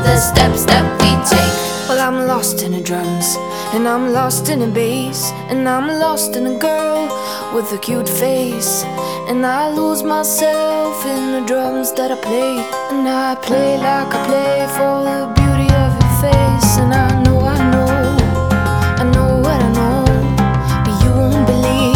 the steps that we take. Well, I'm lost in the drums, and I'm lost in the bass, and I'm lost in a girl with a cute face. And I lose myself in the drums that I play, and I play like I play